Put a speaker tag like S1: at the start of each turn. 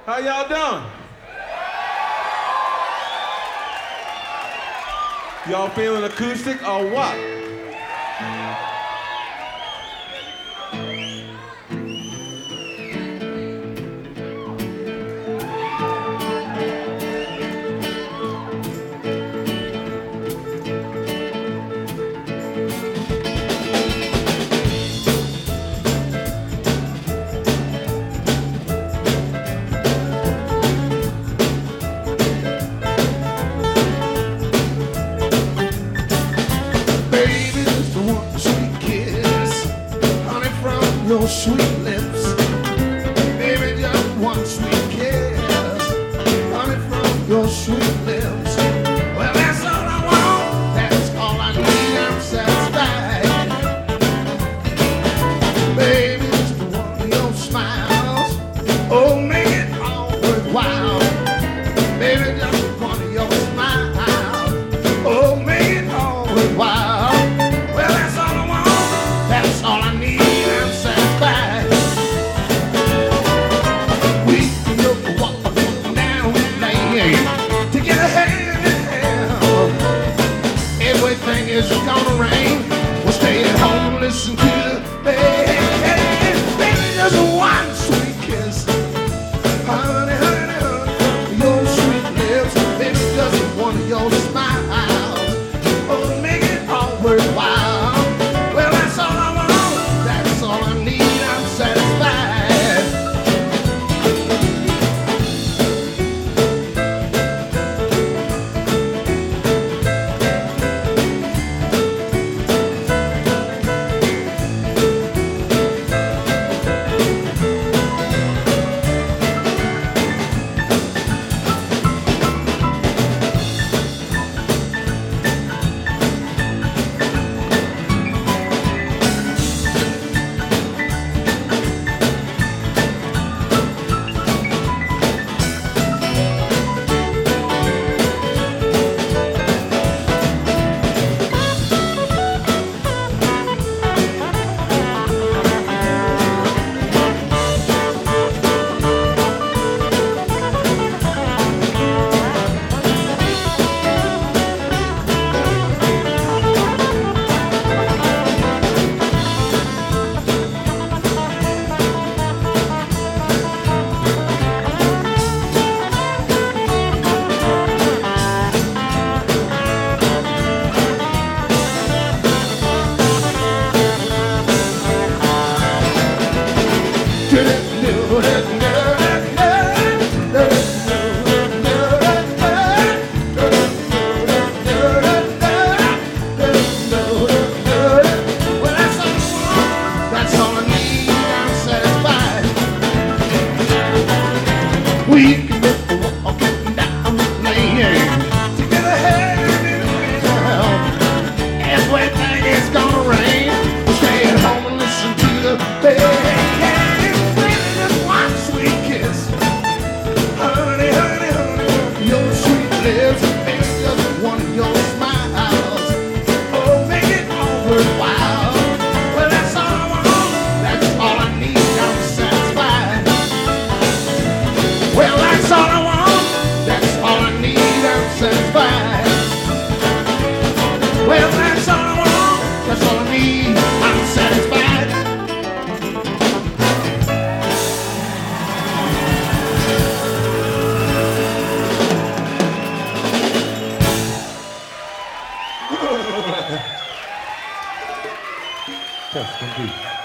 S1: How y'all doing? Y'all feeling acoustic or what?
S2: Your sweet lips, baby, just one sweet kiss, honey, from your sweet lips. Well, that's all I want, that's all I need, I'm satisfied. Baby, just one of your smiles, oh, make it all worthwhile. Baby, just one of your smiles, oh, make it all worthwhile. Well, that's all I want, that's all I need. Together hand in hand, everything is gonna rain. We'll stay at home and listen to the band. Baby, just one sweet kiss, honey, honey, honey, your sweet lips. Baby, just one of your smiles, oh, make it all worthwhile. Well, that's all I want, that's all I need, I'm satisfied. We can get walking down the lane together, hand in hand. Everything is gonna rain. We'll stay at home and listen to the band. Baby, just one sweet kiss, honey, honey, honey, your sweet lips. Baby, just one of your smiles, oh, make it all worthwhile. Well, that's all I want, that's all I need, I'm satisfied. Well, that's all I want, that's all I need, I'm satisfied. Well, that's all I want, that's all I need, I'm satisfied.
S1: Tough, indeed.